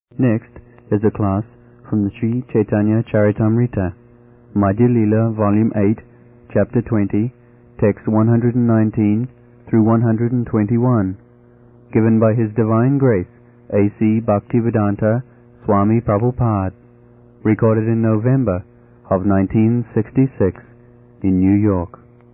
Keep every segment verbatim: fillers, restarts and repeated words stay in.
Next is a class from the Sri Chaitanya Charitamrita, Madhya Leela, Volume eight, Chapter twenty, Text one hundred nineteen through one hundred twenty-one, given by His Divine Grace, A C Bhaktivedanta Swami Prabhupada, recorded in November of nineteen sixty-six in New York.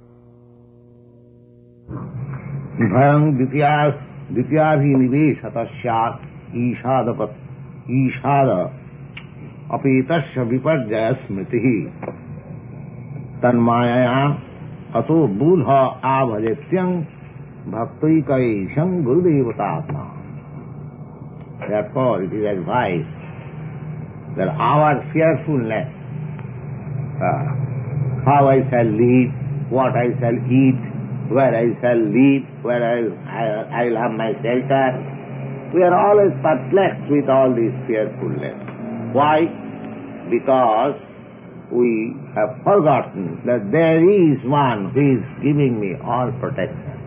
Bhayam dityaviniveshatasya ishadapat ishada apetasya viparjaya smritihi tanmayaya ato buddha avhajetyam bhaktoikaisham gurudevatatma. Therefore it is advised that our fearfulness, uh, how I shall live, what I shall eat, where I shall live, where I, I, I will have my shelter, we are always perplexed with all this fearfulness. Why? Because we have forgotten that there is one who is giving me all protection.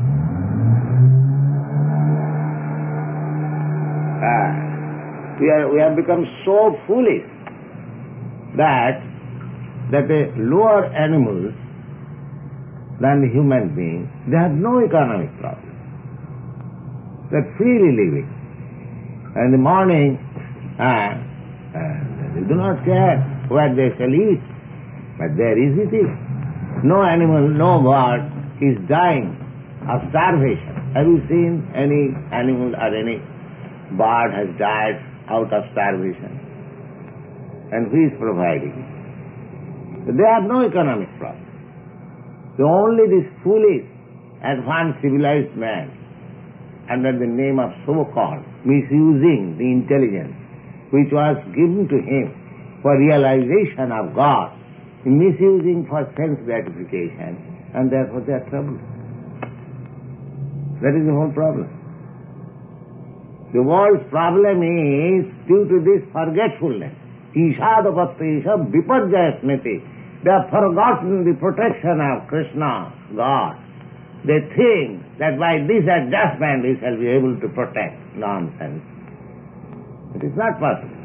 Ah, we, are, we have become so foolish that, that the lower animals than the human beings, they have no economic problem. They are freely living. In the morning, uh, uh, they do not care where they shall eat, but there is eating. No animal, no bird is dying of starvation. Have you seen any animal or any bird has died out of starvation? And who is providing it? They have no economic problem. So only this foolish, advanced civilized man, under the name of so-called misusing the intelligence which was given to him for realization of God, misusing for sense gratification, and therefore they are troubled. That is the whole problem. The world's problem is due to this forgetfulness. Ishadapattesha viparjaya smriti. They have forgotten the protection of Krishna, God. They think that by this adjustment we shall be able to protect. Nonsense. It is not possible.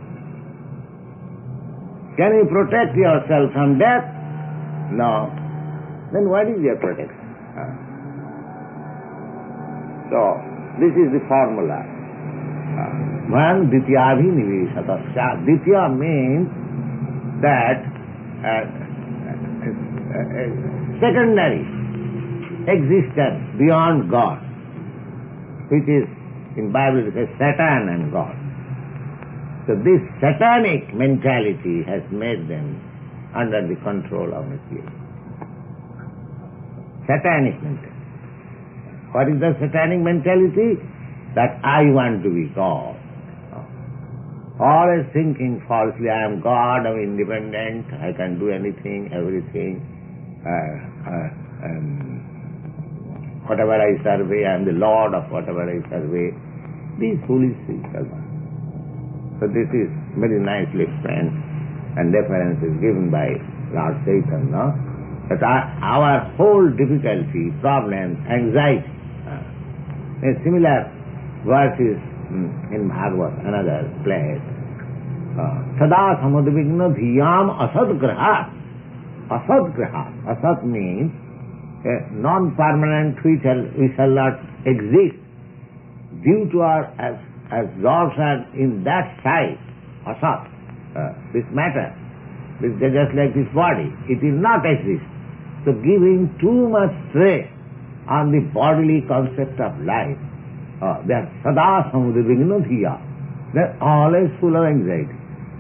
Can you protect yourself from death? No. Then what is your protection? Huh? So, this is the formula. One dityaviniveshatasya. Ditya means that Uh, uh, uh, uh, secondary existence beyond God, which is, in Bible it says Satan and God. So this satanic mentality has made them under the control of material. Satanic mentality. What is the satanic mentality? That I want to be God. Always thinking falsely, I am God, I am independent, I can do anything, everything. Uh, uh, um, whatever I survey, I am the Lord of whatever I survey. These foolish things are gone. So this is very nicely explained, and reference is given by Lord Chaitanya, that our, our whole difficulty, problems, anxiety, uh, a similar verse is in Bhagavad, another place. Sada samadvigna dhiyam asad grahat. Asad grahat. Asad means a non-permanent which shall, we shall not exist due to our as, absorption in that side. Asad. Uh, this matter. This, just like this body. It will not exist. So giving too much stress on the bodily concept of life, Uh, they are sada samudavigna dhiya. They are always full of anxiety.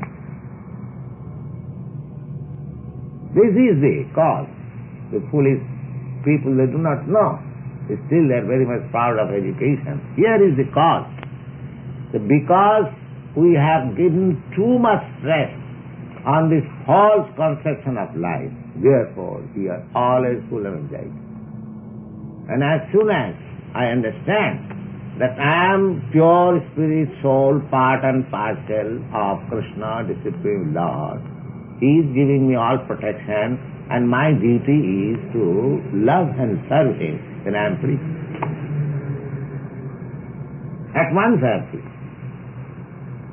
This is the cause. The foolish people, they do not know. Still they are very much proud of education. Here is the cause. So because we have given too much stress on this false conception of life, therefore we are always full of anxiety. And as soon as I understand that I am pure spirit, soul, part and parcel of Krishna, the Supreme Lord. He is giving me all protection, and my duty is to love and serve Him. Then I am free. At once I am free.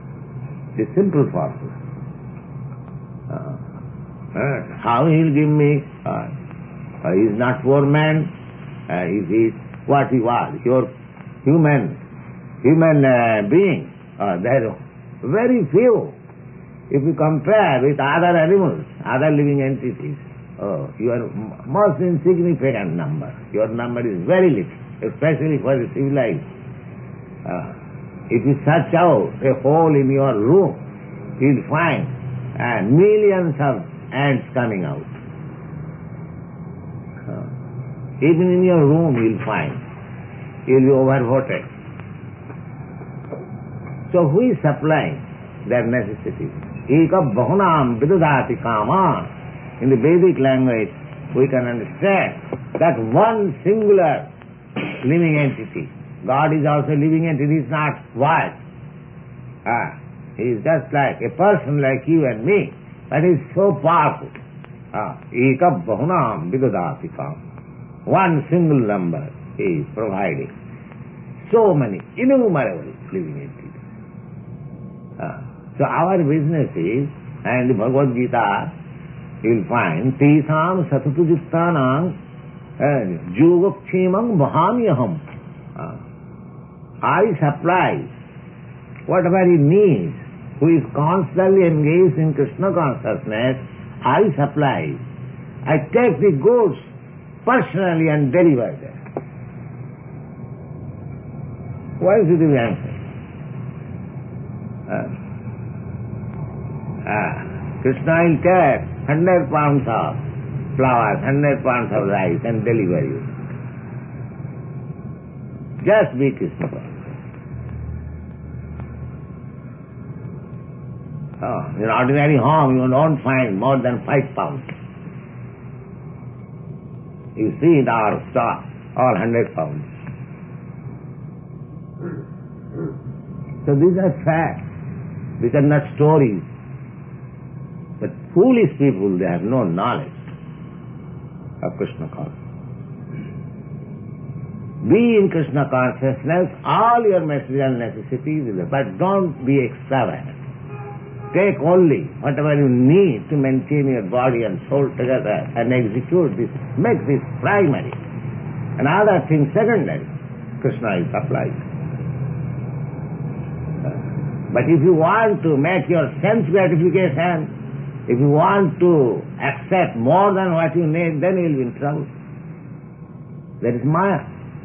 The simple formula. Uh, uh, how he will give me? Uh, uh, he is not poor man. Uh, he is what he was. Your human, human uh, being. Uh, there are very few. If you compare with other animals, other living entities, oh, you are most insignificant number. Your number is very little, especially for the civilized. Uh, if you search out a hole in your room, you'll find uh, millions of ants coming out. Uh, even in your room you'll find, you'll be overvoted. So who is supplying their necessities? Eka bahunam vidudati kama. In the Vedic language, we can understand that one singular living entity. God is also living entity, he is not what? Ah, he is just like a person like you and me, but he is so powerful. Ah, eka bahunam vidudati kama. One single number he is providing. So many, innumerable living entities. Ah. So our business is, and the Bhagavad Gita, you will find, Tesam satatu jittanam jogakshemam vahanyaham. I supply whatever he needs, who is constantly engaged in Krishna consciousness, I supply. I take the goods personally and deliver them. Why should you answer? Uh, Ah, Krishna will take hundred pounds of flowers, hundred pounds of rice and deliver you. Just be Krishna conscious. Oh, in ordinary home you don't find more than five pounds. You see in our stock, all hundred pounds. So these are facts. These are not stories. But foolish people, they have no knowledge of Krishna consciousness. Be in Krishna consciousness, all your material necessities, but don't be extravagant. Take only whatever you need to maintain your body and soul together and execute this. Make this primary. And other things secondary. Krishna is supplied. But if you want to make your sense gratification, if you want to accept more than what you need, then you will be in trouble. That is Maya.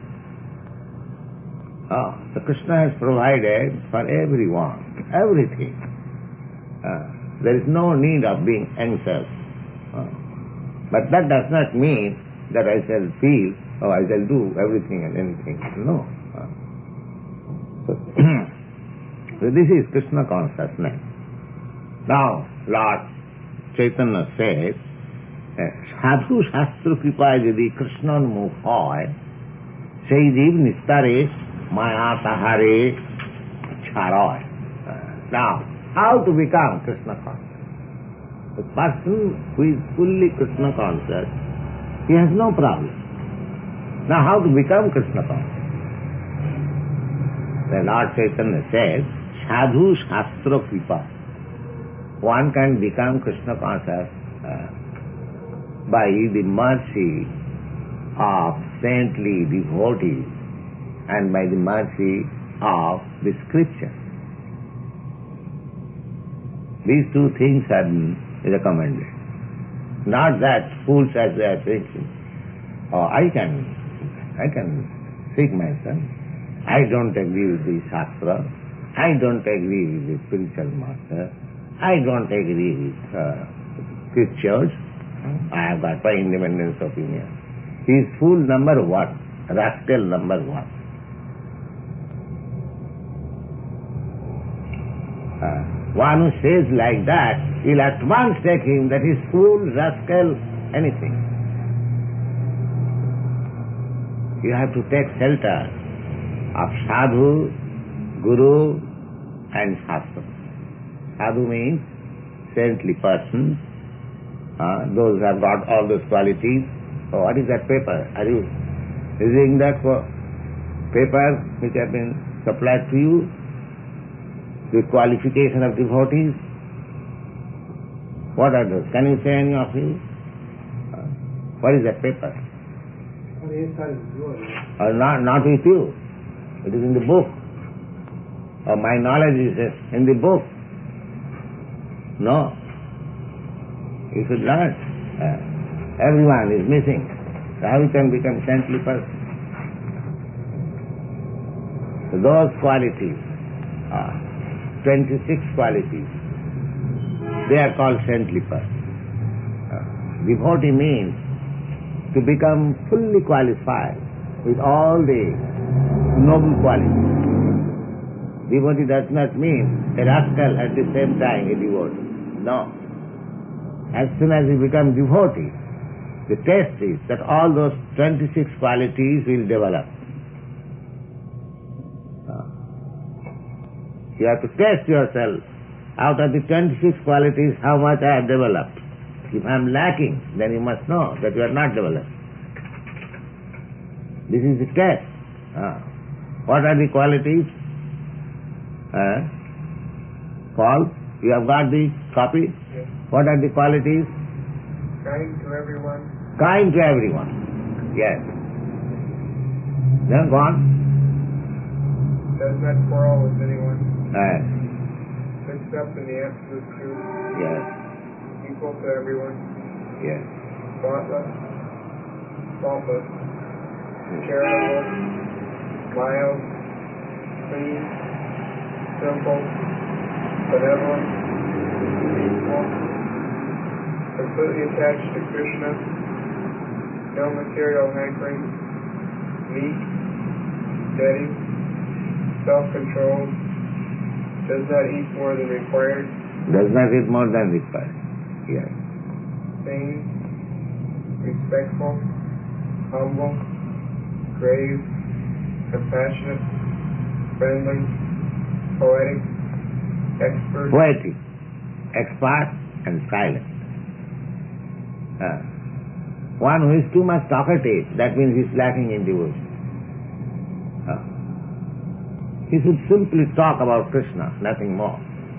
Oh, so Krishna has provided for everyone, everything. Uh, there is no need of being anxious. Uh, but that does not mean that I shall feel, oh, I shall do everything and anything. No. Uh, so, so this is Krishna consciousness. Now, Lord Chaitanya says, Sadhu Shastra Kripa Jadi Krishna Mukh hoy, Sei Jeev Nistare Maya Tahare Charoy. Now, how to become Krishna conscious? The person who is fully Krishna conscious, he has no problem. Now, how to become Krishna conscious? The Lord Chaitanya says, Sadhu Shastra Kripa. One can become Krishna conscious uh, by the mercy of saintly devotees and by the mercy of the scripture. These two things are recommended. Not that fools as they are thinking, oh, I can, I can seek myself. I don't agree with the Shastra. I don't agree with the spiritual master. I don't agree with uh, scriptures. I have got my independent opinion. He is fool number one, rascal number one. Uh, one who says like that, you'll at once take him that he is fool, rascal, anything. You have to take shelter of sadhu, guru and shastra. Sadhu means saintly persons, uh, those who have got all those qualities. So what is that paper? Are you using that for paper which have been supplied to you? the qualification of devotees? What are those? Can you say any of you? Uh, what is that paper? Or not, not with you. It is in the book. Or my knowledge is in the book. No. You should learn. Uh, everyone is missing. So how you can become saintly person? So those qualities are twenty-six qualities. They are called saintly person. Uh, devotee means to become fully qualified with all the noble qualities. Devotee does not mean a rascal at the same time a devotee. No. As soon as you become devotee, the test is that all those twenty-six qualities will develop. Uh, you have to test yourself. Out of the twenty-six qualities, how much I have developed. If I am lacking, then you must know that you are not developed. This is the test. Uh, what are the qualities? Uh, Paul, you have got the copy? Yes. What are the qualities? Kind to everyone. Kind to everyone. Yes. Then go on. Does not quarrel with anyone. Uh, Mixed up in the absolute truth. yes. Equal to everyone. Yes. Thoughtless. Faultless. Charitable. Mild. Clean. Simple. Benevolent. Peaceful. Completely attached to Krishna. No material hankering. Meek. Steady. Self-controlled. Does not eat more than required. Does not eat more than required. Yes. Sane. Respectful. Humble. Grave. Compassionate. Friendly. Poetic. Expert. Poetic, expert, and silent. Uh, one who is too much talkative, that means he is lacking in devotion. Uh, he should simply talk about Krishna, nothing more.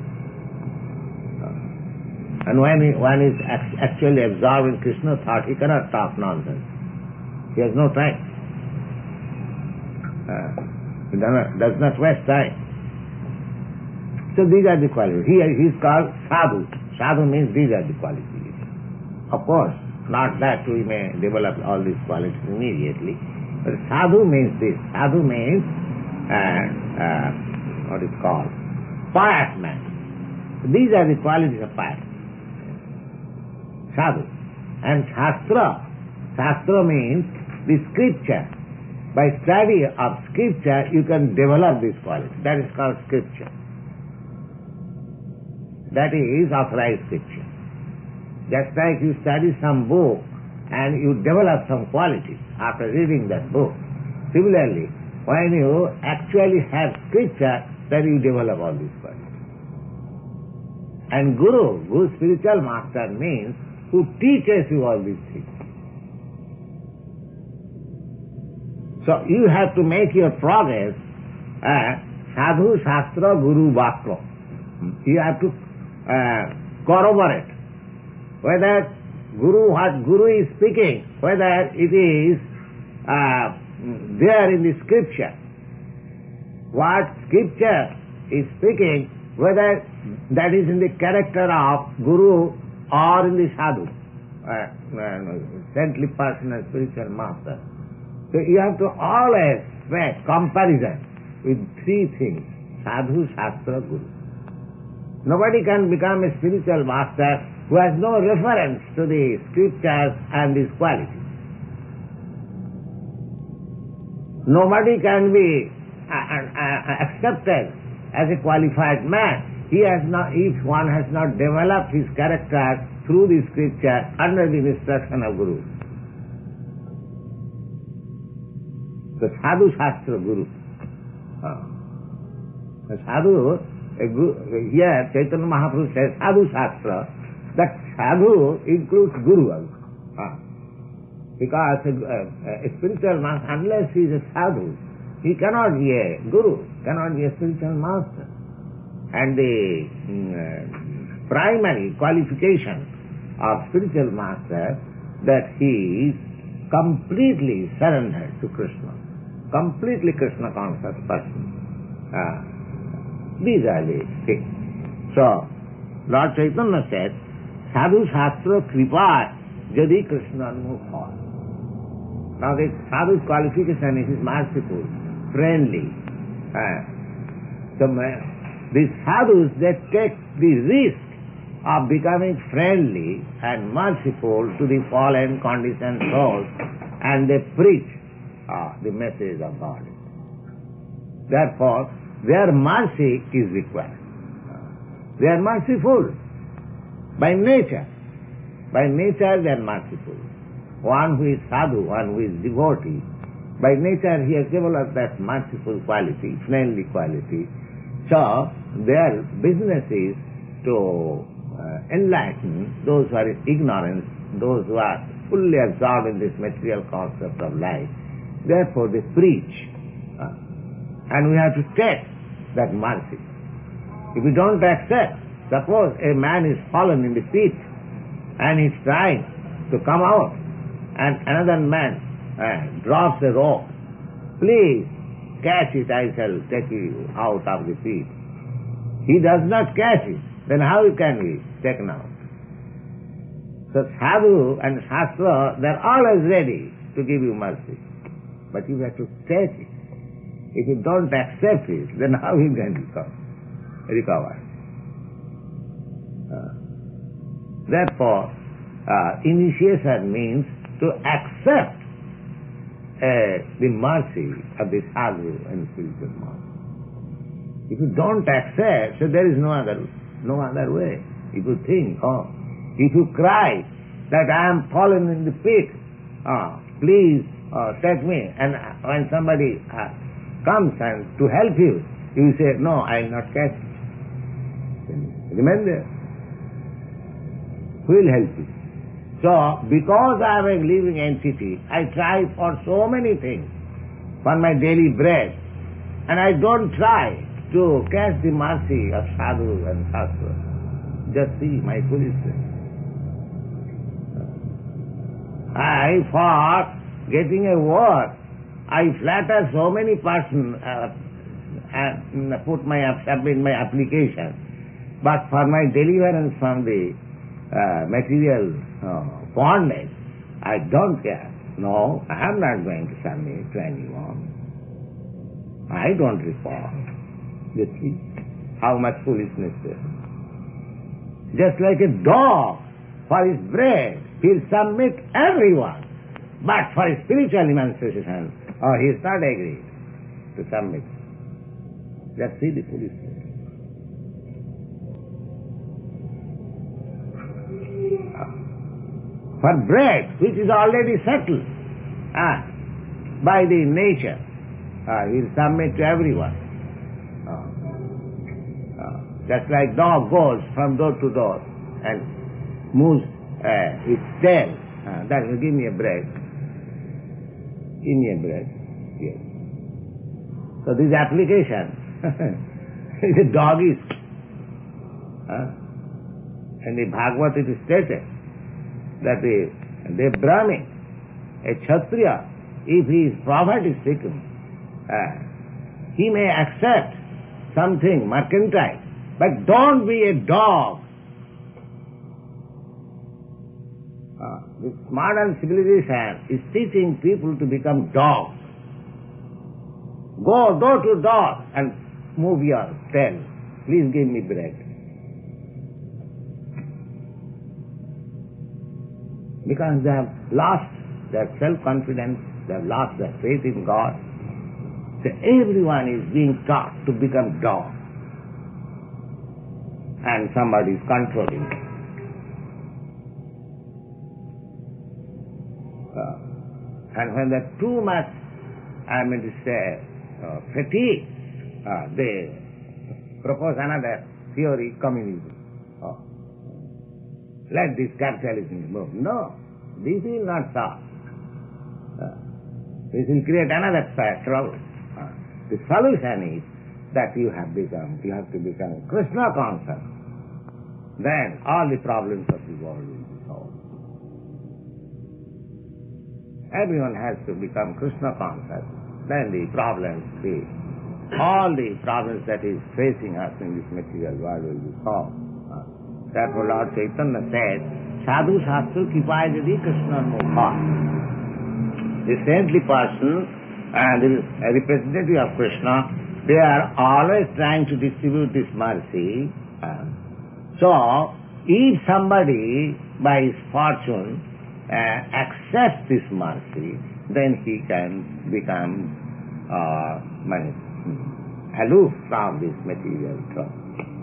Uh, and when he, one is act- actually absorbed in Krishna thought, he cannot talk nonsense. He has no time. Uh, he does not, does not waste time. So these are the qualities. Here he is called sadhu. Sadhu means these are the qualities. Of course, not that we may develop all these qualities immediately, but sadhu means this. Sadhu means uh, uh, what is called pious man. So these are the qualities of pious. Sadhu. And shastra. Shastra means the scripture. By study of scripture, you can develop this quality. That is called scripture. That is authorized scripture. Just like you study some book and you develop some qualities after reading that book. Similarly, when you actually have scripture, then you develop all these qualities. And Guru, Guru spiritual master means who teaches you all these things. So you have to make your progress uh, sadhu, shastra, guru, vakra. You have to uh, corroborate whether guru, what guru is speaking, whether it is uh, there in the scripture. What scripture is speaking, whether that is in the character of guru or in the sadhu, uh, uh, saintly person and spiritual master. So you have to always make comparison with three things: sadhu, shastra, guru. Nobody can become a spiritual master who has no reference to the scriptures and these qualities. Nobody can be uh, uh, accepted as a qualified man. He has not, if one has not developed his character through the scripture under the instruction of Guru. The sadhu, shastra, guru. Uh, the sadhu, a guru, here Chaitanya Mahaprabhu says sadhu, shastra. That sadhu includes guru also. Uh, because a, a, a spiritual master, unless he is a sadhu, he cannot be a guru, cannot be a spiritual master. And the mm, primary qualification of spiritual master that he is completely surrendered to Krishna, completely Krishna conscious person. Uh, these are the things. So, Lord Chaitanya said, Sadhu Shastra Kripa Jadi Krishna Anmukh Hoi. Now the Sadhu's qualification is merciful, friendly. Uh, so these sadhus, they take the risk of becoming friendly and merciful to the fallen conditioned souls, and they preach uh, the message of God. Therefore, their mercy is required. They are merciful by nature. By nature they are merciful. One who is sadhu, one who is devotee, by nature he is capable of that merciful quality, friendly quality. So their business is to uh, enlighten those who are in ignorance, those who are fully absorbed in this material concept of life. Therefore they preach. Uh, and we have to take that mercy. If we don't accept, suppose a man is fallen in the pit and he's trying to come out, and another man uh, drops a rope, please catch it, I shall take you out of the pit. He does not catch it, then how can he taken out? So sadhu and shastra, they are always ready to give you mercy, but you have to take it. If you don't accept it, then how you can recover? recover. Uh, therefore, uh, initiation means to accept uh, the mercy of the sadhu and spiritual master. If you don't accept, so there is no other no other way. If you think, oh, if you cry that I am fallen in the pit, oh, please uh, take me, and when somebody uh, comes and to help you, you say, no, I will not catch you. Remain there. Who will help you? So, because I am a living entity, I try for so many things, for my daily bread, and I don't try to catch the mercy of sadhu and shastra. Just see my foolishness. I, for getting a work, I flatter so many persons, uh, and put my submit my application, but for my deliverance from the uh, material uh, bondage, I don't care. No, I am not going to submit to anyone. I don't report. You see how much foolishness there is. Just like a dog, for his bread, he'll submit everyone. But for his spiritual emancipation, oh, he is not agreed to submit. Just see the foolishness. For bread, which is already settled ah, by the nature, ah, he'll submit to everyone. Just like dog goes from door to door and moves uh, its tail. Uh, that will give me a bread. Give me a bread. Yes. So this application is a doggish. Uh, and the Bhagavad it is stated that the, the Brahmin, a Kshatriya, if his prophet is taken, uh, he may accept something mercantile, but don't be a dog. Uh, this modern civilization is teaching people to become dogs. Go door to door and move your tail. Please give me bread. Because they have lost their self-confidence, they have lost their faith in God. So everyone is being taught to become dog. And somebody is controlling it. Uh, and when they're too much, I mean to say, uh, fatigue, uh, they propose another theory, communism. Oh. Let this capitalism move. No, this will not solve. Uh, this will create another trouble. Uh, the solution is that you have become, you have to become Krishna conscious. Then all the problems of the world will be solved. Everyone has to become Krishna conscious. Then the problems, the, all the problems that is facing us in this material world will be solved. Uh, therefore Lord Chaitanya said, Sadhu Shastra Kipaya Jadi Krishna Mukha. The saintly person and the representative of Krishna, they are always trying to distribute this mercy. Uh, so, if somebody by his fortune uh, accepts this mercy, then he can become uh, aloof from this material trouble.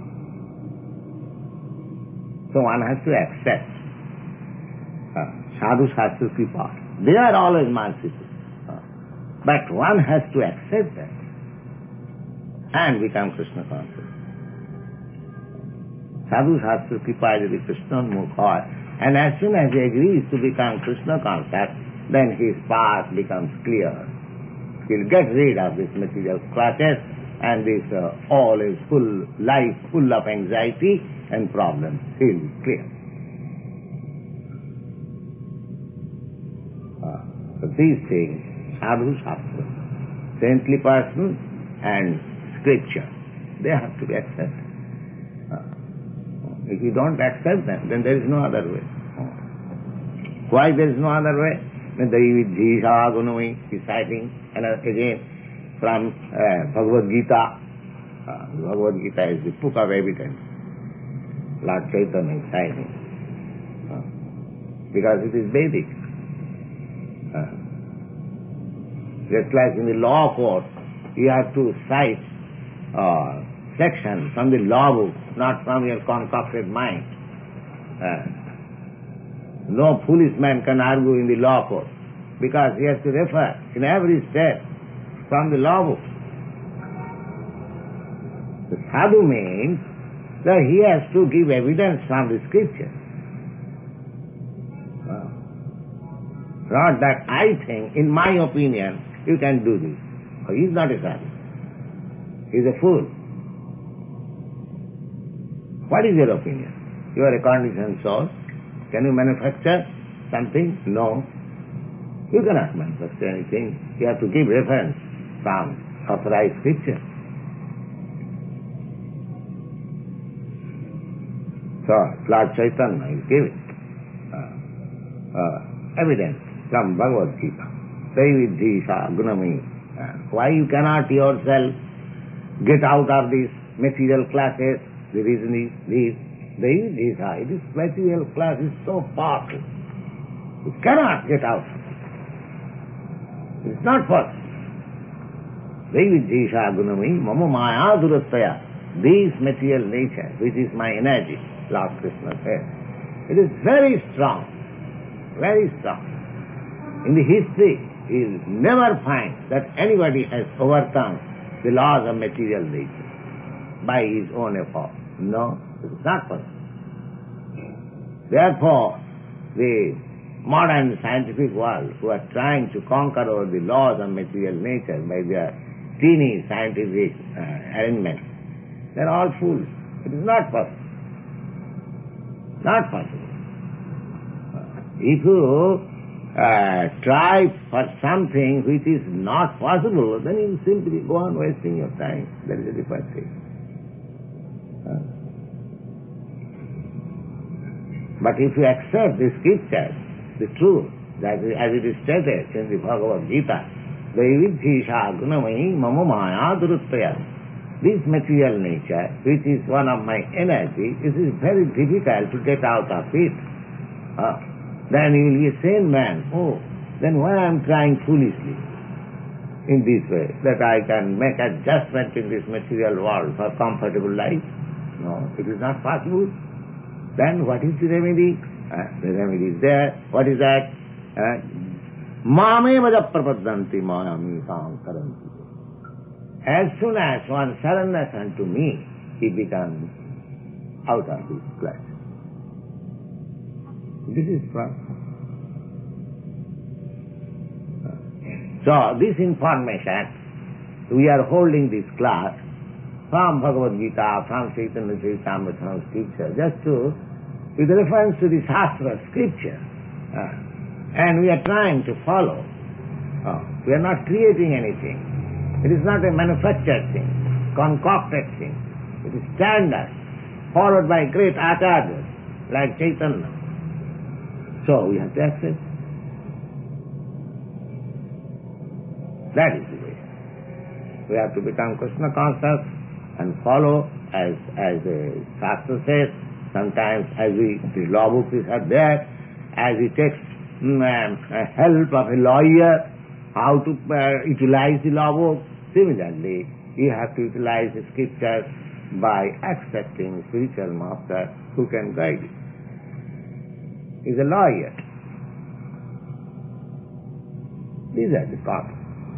So one has to accept. Uh, Sadhu Shastra Kripa. They are always merciful. Uh, but one has to accept that and become Krishna conscious. Sadhu Shastra Kripa Jadi Krishna Mukha. And as soon as he agrees to become Krishna conscious, then his path becomes clear. He'll get rid of this material clutches and this uh, all is full life full of anxiety and problems. He'll be clear. Uh, so these things, Sadhu Shastra, saintly person and scripture, they have to be accepted. If you don't accept them, then there is no other way. Why there is no other way? Then the Vidhisha Gunami is citing and again from uh, Bhagavad Gita. Uh, Bhagavad Gita is the book of evidence. Lord Chaitanya is citing. Uh, because it is Vedic. Uh, just like in the law court, you have to cite uh, section from the law book, not from your concocted mind. Uh, no foolish man can argue in the law court because he has to refer in every step from the law book. The sadhu means that he has to give evidence from the scripture. Uh, not that I think, in my opinion, you can do this. Oh, he is not a sadhu. He is a fool. What is your opinion? You are a conditioned soul. Can you manufacture something? No. You cannot manufacture anything. You have to give reference from authorized scripture. So, Lord Chaitanya is giving uh, uh, evidence from Bhagavad Gita. Daividhisha Gunami. Uh, why you cannot yourself get out of these material classes? The reason is this, Daividhisha, this material class is so powerful. You cannot get out. It's not possible. Daividhisha Gunami Mama Maya Durattaya. This material nature, which is my energy, Lord Krishna said, it is very strong, very strong. In the history, you will never find that anybody has overcome the laws of material nature by his own effort. No, it is not possible. Therefore, the modern scientific world who are trying to conquer over the laws of material nature by their teeny scientific uh, arrangements, they are all fools. It is not possible. Not possible. If you uh, try for something which is not possible, then you simply go on wasting your time. That is a different thing. But if you accept the scriptures, the truth, that is, as it is stated in the Bhagavad Gita, Daividhisha Gunamai Mama Maya Duruttaya. This material nature, which is one of my energy, it is very difficult to get out of it. Uh, then you will be a sane man. Oh, then why I am trying foolishly in this way, that I can make adjustment in this material world for comfortable life? No, it is not possible. Then what is the remedy? Uh, the remedy is there. What is that? Mame vaja prapadanti mayami kam karanti. As soon as one surrenders unto me, he becomes out of his class. This is right. So this information, we are holding this class from Bhagavad Gita, from Chaitanya Charitamrita, from scripture, just to, with reference to the Shastra, scripture. Uh, and we are trying to follow. Uh, we are not creating anything. It is not a manufactured thing, concocted thing. It is standard, followed by great acharyas like Chaitanya. So we have to accept. That is the way. We have to become Krishna conscious and follow as as the Shastra says. Sometimes as we, the law book is there, as he takes um, help of a lawyer, how to uh, utilize the law book. Similarly, you have to utilize the scriptures by accepting spiritual master who can guide you. He is a lawyer. These are the concepts.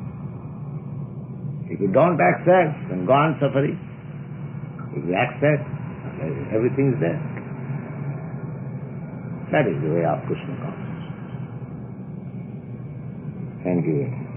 If you don't accept, then go on suffering. If you accept, everything is there. That is the way of Krishna consciousness. Thank you.